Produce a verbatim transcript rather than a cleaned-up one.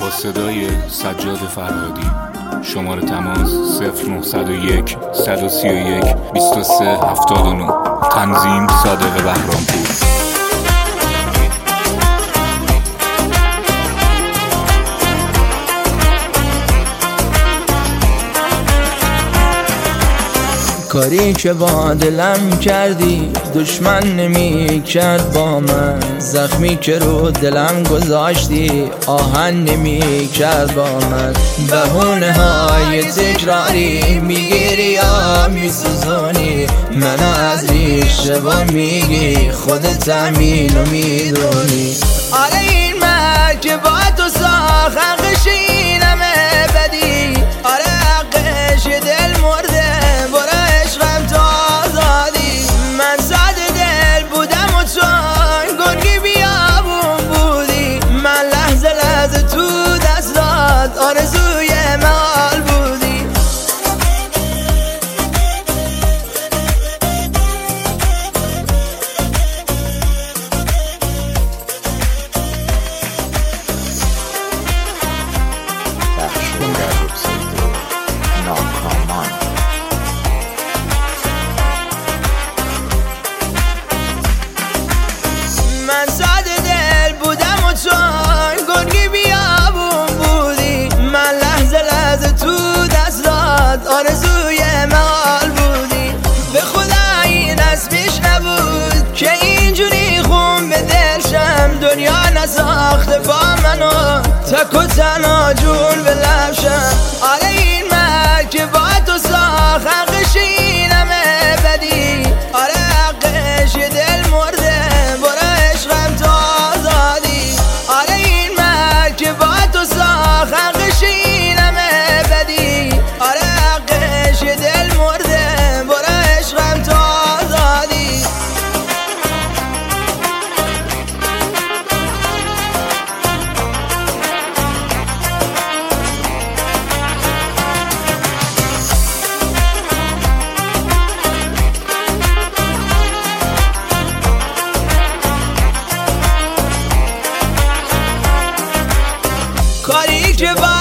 با صدای سجاد فرهادی. شماره تماس صفر نهصد و یک صد و سی و یک بیست و سه هفتاد و نه. تنظیم صادق بهرامپور. کاری که با دلم کردی دشمن نمی کرد با من، زخمی که رو دلم گذاشتی آهن نمی کرد با من. بهونه های تکراری میگیری یا میسوزونی منو از اشتباه میگی، خودت تمین و میدونی. آره این مرد که با تو ساخت حقش اینمه بدی، آره حقش دل مرده آرزوی مال بودی. من ساده دل بودم و تو گرگی بیابون بودی، من لحظه لحظه تو دستات آرزوی مال بودی. به خدا این اسمش نبود که اینجوری خون به دلشم، دنیا نساخته با منو تک و تنها جون به لبشم. آره این مرد که با تو ساخت حقش اینمه بدی، آره حقش دل مرده برو عشقم تا آزادی. آره این مرد که با تو ساخت حقش اینمه بدی، آره حقش دل مرده برو عشقم تا آزادی. کاری که با